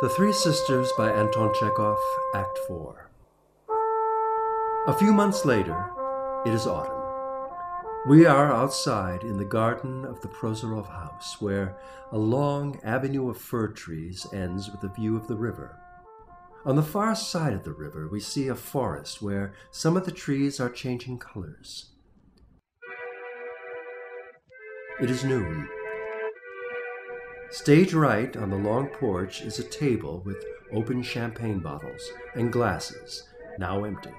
The Three Sisters by Anton Chekhov, Act 4. A few months later, it is autumn. We are outside in the garden of the Prozorov house, where a long avenue of fir trees ends with a view of the river. On the far side of the river, we see a forest where some of the trees are changing colors. It is noon. Stage right on the long porch is a table with open champagne bottles and glasses, now empty.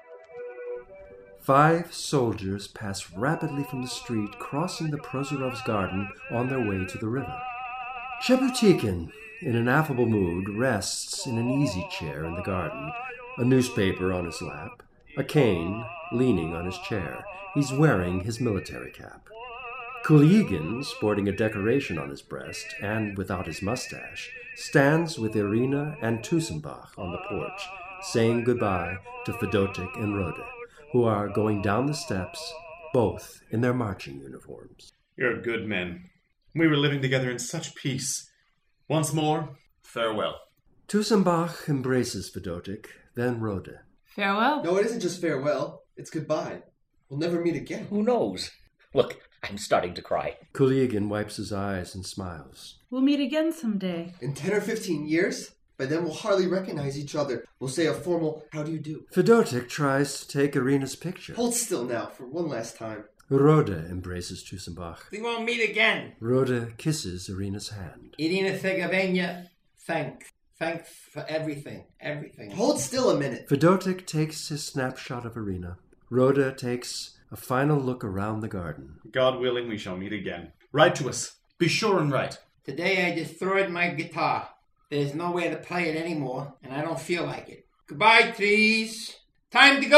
5 soldiers pass rapidly from the street, crossing the Prozorovs' garden on their way to the river. Chebutikin, in an affable mood, rests in an easy chair in the garden, a newspaper on his lap, a cane leaning on his chair. He's wearing his military cap. Kulyigin, sporting a decoration on his breast and without his mustache, stands with Irina and Tusenbach on the porch, saying goodbye to Fedotik and Rode, who are going down the steps, both in their marching uniforms. You're good men. We were living together in such peace. Once more, farewell. Tusenbach embraces Fedotik, then Rode. Farewell? No, it isn't just farewell. It's goodbye. We'll never meet again. Who knows? Look, I'm starting to cry. Kulyigin wipes his eyes and smiles. We'll meet again someday. In 10 or 15 years? By then we'll hardly recognize each other. We'll say a formal, how do you do? Fedotik tries to take Irina's picture. Hold still now, for one last time. Rode embraces Tusenbach. We won't meet again. Rode kisses Irina's hand. Irina Segovenia, thanks for everything. Hold still a minute. Fedotik takes his snapshot of Irina. Rode takes a final look around the garden. God willing, we shall meet again. Write to us. Be sure and write. Today I destroyed my guitar. There's no way to play it anymore, and I don't feel like it. Goodbye, trees. Time to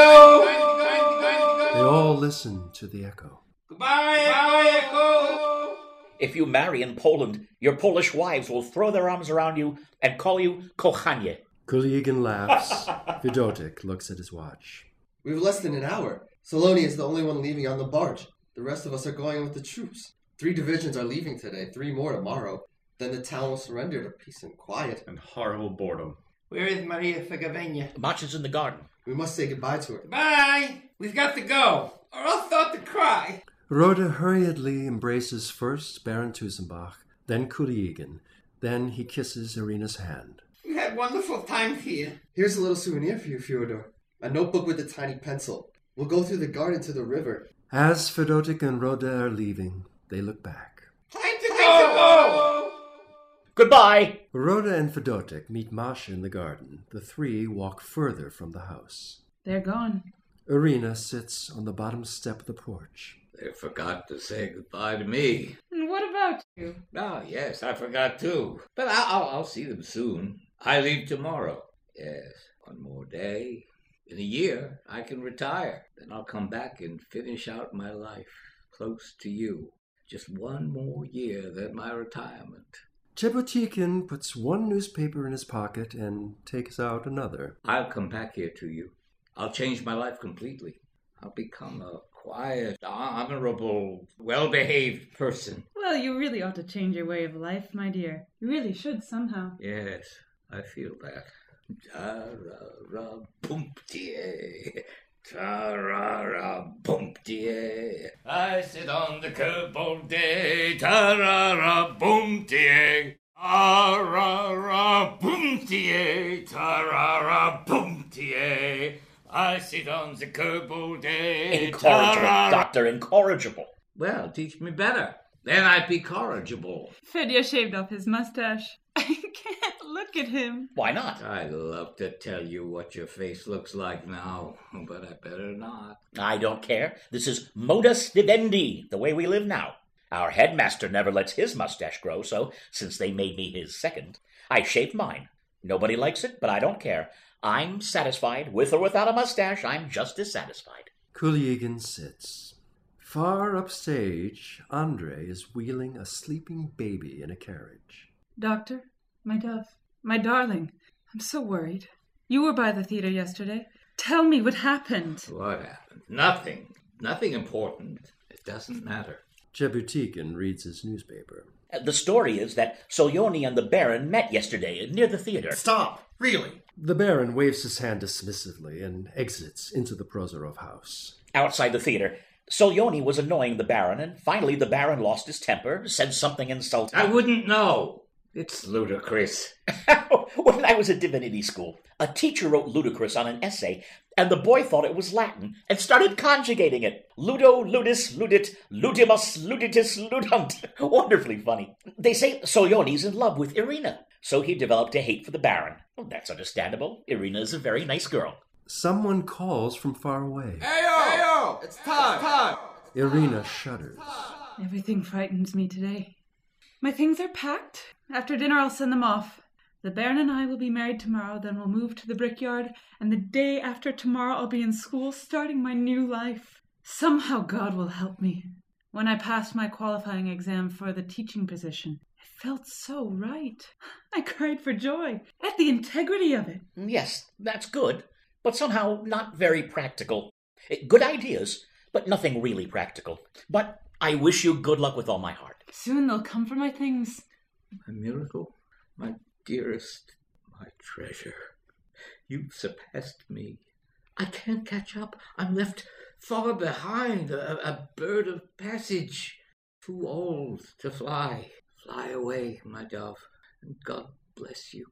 go! They all listen to the echo. Goodbye, echo! If you marry in Poland, your Polish wives will throw their arms around you and call you kochanie. Kulyigin laughs. Fedotik looks at his watch. We have less than an hour. Saloni is the only one leaving on the barge. The rest of us are going with the troops. 3 divisions are leaving today, 3 more tomorrow. Then the town will surrender to peace and quiet. And horrible boredom. Where is Maria Segovenia? Matches in the garden. We must say goodbye to her. Goodbye! We've got to go, or I'll start to cry. Rode hurriedly embraces first Baron Tusenbach, then Kulyigin. Then he kisses Irina's hand. We had wonderful times here. Here's a little souvenir for you, Fyodor. A notebook with a tiny pencil. We'll go through the garden to the river. As Fedotik and Rode are leaving, they look back. Time to go! Goodbye! Rode and Fedotik meet Masha in the garden. The 3 walk further from the house. They're gone. Irina sits on the bottom step of the porch. They forgot to say goodbye to me. And what about you? Ah, yes, I forgot too. But I'll see them soon. I leave tomorrow. Yes, one more day. In a year, I can retire. Then I'll come back and finish out my life close to you. Just one more year, then my retirement. Chebutikin puts one newspaper in his pocket and takes out another. I'll come back here to you. I'll change my life completely. I'll become a quiet, honorable, well-behaved person. Well, you really ought to change your way of life, my dear. You really should somehow. Yes, I feel that. Ta-ra-ra-boom-tie. Ta-ra-ra-boom-tie. I sit on the curb all day. Ta-ra-ra-boom-tie. Ta-ra-ra-boom-tie. Ta-ra-ra-boom-tie. I sit on the curb all day. Incorrigible, Doctor, incorrigible. Well, teach me better. Then I'd be corrigible. Fedya shaved off his mustache. I can't look at him. Why not? I'd love to tell you what your face looks like now, but I better not. I don't care. This is modus vivendi, the way we live now. Our headmaster never lets his mustache grow, so since they made me his second, I shaved mine. Nobody likes it, but I don't care. I'm satisfied. With or without a mustache, I'm just as satisfied. Kulyigin sits. Far upstage, Andrei is wheeling a sleeping baby in a carriage. Doctor, my dove, my darling, I'm so worried. You were by the theater yesterday. Tell me what happened. What happened? Nothing. Nothing important. It doesn't matter. Chebutikin reads his newspaper. The story is that Solyoni and the Baron met yesterday near the theater. Stop! Really? The Baron waves his hand dismissively and exits into the Prozorov house. Outside the theater, Solyoni was annoying the Baron, and finally the Baron lost his temper, said something insulting. I wouldn't know. It's ludicrous. When I was at divinity school, a teacher wrote ludicrous on an essay, and the boy thought it was Latin and started conjugating it. Ludo, ludus, ludit, ludimus, luditus, ludunt. Wonderfully funny. They say Solyoni's in love with Irina, so he developed a hate for the Baron. Well, that's understandable. Irina is a very nice girl. Someone calls from far away. Heyo! It's time! Irina shudders. Everything frightens me today. My things are packed. After dinner I'll send them off. The Baron and I will be married tomorrow, then we'll move to the brickyard, and the day after tomorrow I'll be in school starting my new life. Somehow God will help me. When I passed my qualifying exam for the teaching position, it felt so right. I cried for joy at the integrity of it. Yes, that's good, but somehow not very practical. Good ideas, but nothing really practical. But I wish you good luck with all my heart. Soon they'll come for my things. My miracle, my dearest, my treasure. You've surpassed me. I can't catch up. I'm left far behind, a bird of passage, too old to fly. Fly away, my dove, and God bless you.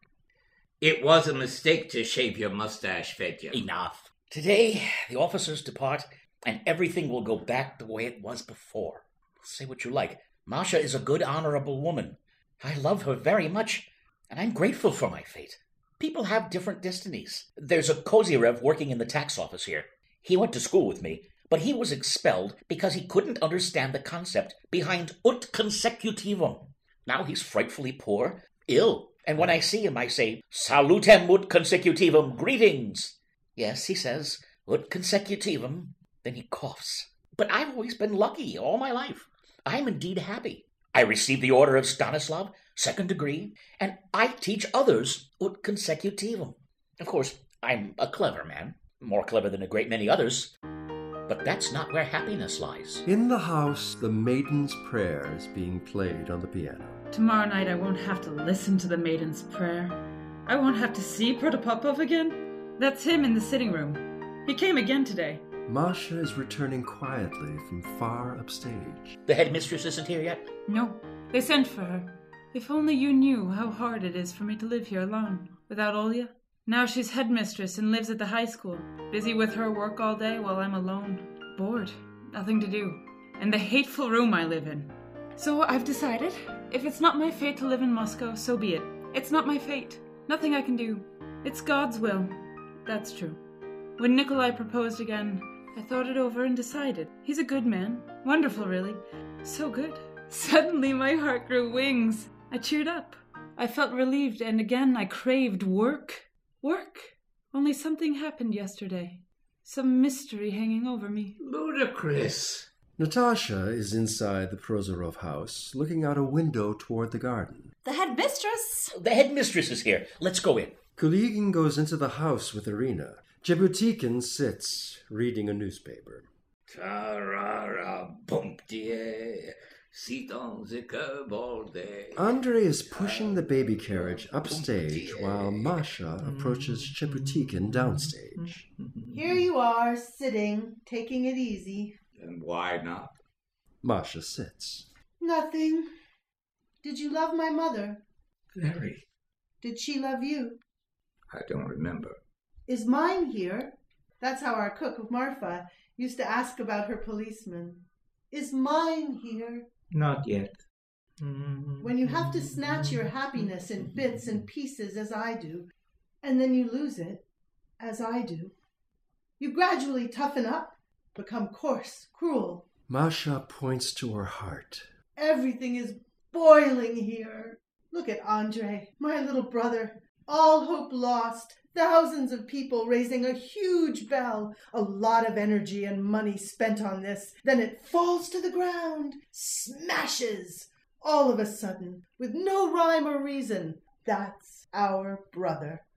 It was a mistake to shave your mustache, Fedya. Enough. Today, the officers depart, and everything will go back the way it was before. Say what you like. Masha is a good, honorable woman. I love her very much, and I'm grateful for my fate. People have different destinies. There's a Kozyrev working in the tax office here. He went to school with me, but he was expelled because he couldn't understand the concept behind ut consecutivum. Now he's frightfully poor, ill, and when I see him I say, Salutem ut consecutivum, greetings. Yes, he says, ut consecutivum. Then he coughs. But I've always been lucky all my life. I'm indeed happy. I received the Order of Stanislav, 2nd degree, and I teach others ut consecutivum. Of course, I'm a clever man, more clever than a great many others, but that's not where happiness lies. In the house, the Maiden's Prayer is being played on the piano. Tomorrow night I won't have to listen to the Maiden's Prayer. I won't have to see Protopopov again. That's him in the sitting room. He came again today. Masha is returning quietly from far upstage. The headmistress isn't here yet? No, they sent for her. If only you knew how hard it is for me to live here alone, without Olya. Now she's headmistress and lives at the high school, busy with her work all day while I'm alone. Bored, nothing to do, and the hateful room I live in. So I've decided, if it's not my fate to live in Moscow, so be it. It's not my fate. Nothing I can do. It's God's will. That's true. When Nikolai proposed again, I thought it over and decided. He's a good man. Wonderful, really. So good. Suddenly my heart grew wings. I cheered up. I felt relieved, and again I craved work. Work. Only something happened yesterday. Some mystery hanging over me. Ludicrous. Natasha is inside the Prozorov house, looking out a window toward the garden. The headmistress! The headmistress is here. Let's go in. Kuligin goes into the house with Irina. Jebutikin sits, reading a newspaper. Tarara bumptie, sit on the curb all day. Andrei is pushing the baby carriage upstage while Masha approaches Jebutikin downstage. Here you are, sitting, taking it easy. And why not? Masha sits. Nothing. Did you love my mother? Very. Did she love you? I don't remember. Is mine here? That's how our cook, Marfa, used to ask about her policeman. Is mine here? Not yet. When you have to snatch your happiness in bits and pieces, as I do, and then you lose it, as I do, you gradually toughen up, become coarse, cruel. Masha points to her heart. Everything is boiling here. Look at Andrei, my little brother. All hope lost. Thousands of people raising a huge bell. A lot of energy and money spent on this. Then it falls to the ground. Smashes. All of a sudden, with no rhyme or reason. That's our brother.